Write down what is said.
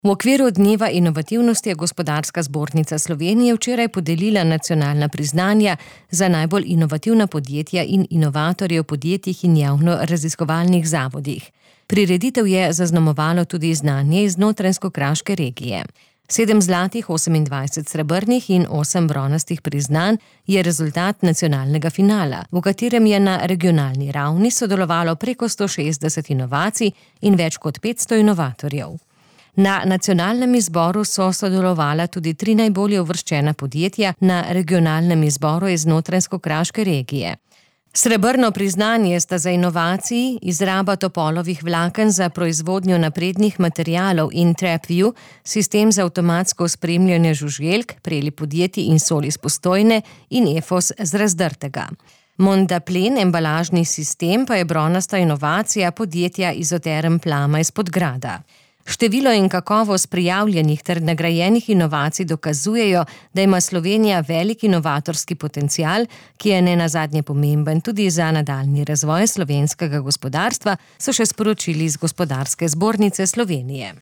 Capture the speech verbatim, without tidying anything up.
V okviru Dneva inovativnosti je Gospodarska zbornica Slovenije včeraj podelila nacionalna priznanja za najbolj inovativna podjetja in inovatorje v podjetjih in javno-raziskovalnih zavodih. Prireditev je zaznamovalo tudi znanje iz notranjsko-kraške regije. Sedem zlatih, osemindvajset srebrnih in osem bronastih priznanj je rezultat nacionalnega finala, v katerem je na regionalni ravni sodelovalo preko sto šestdeset inovacij in več kot petsto inovatorjev. Na nacionalnem izboru so sodelovala tudi tri najbolje uvrščena podjetja na regionalnem izboru iz notranjsko-kraške regije. Srebrno priznanje sta za inovaciji, izraba topolovih vlaken za proizvodnjo naprednih materialov in TrapView, sistem za avtomatsko spremljanje žuželk, prejeli podjetji Insol iz Postojne in Efos z Razdrtega. Mondaplen embalažni sistem pa je bronasta inovacija podjetja Izoterm Plama iz Podgrada. Število in kakovost prijavljenih ter nagrajenih inovacij dokazujejo, da ima Slovenija velik inovatorski potencial, ki je nenazadnje pomemben tudi za nadaljnji razvoj slovenskega gospodarstva, so še sporočili iz Gospodarske zbornice Slovenije.